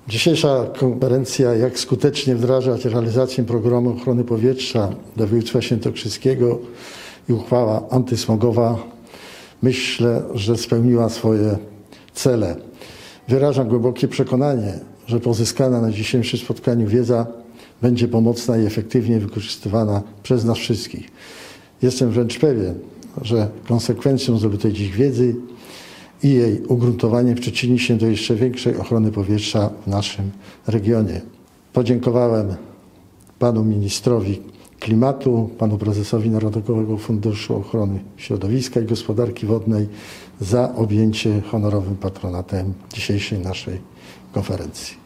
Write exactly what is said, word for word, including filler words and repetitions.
Dzisiejsza konferencja, jak skutecznie wdrażać realizację programu ochrony powietrza dla województwa świętokrzyskiego i uchwała antysmogowa, myślę, że spełniła swoje cele. Wyrażam głębokie przekonanie, że pozyskana na dzisiejszym spotkaniu wiedza będzie pomocna i efektywnie wykorzystywana przez nas wszystkich. Jestem wręcz pewien, że konsekwencją zdobytej dziś wiedzy i jej ugruntowanie przyczyni się do jeszcze większej ochrony powietrza w naszym regionie. Podziękowałem panu ministrowi klimatu, panu prezesowi Narodowego Funduszu Ochrony Środowiska i Gospodarki Wodnej za objęcie honorowym patronatem dzisiejszej naszej konferencji.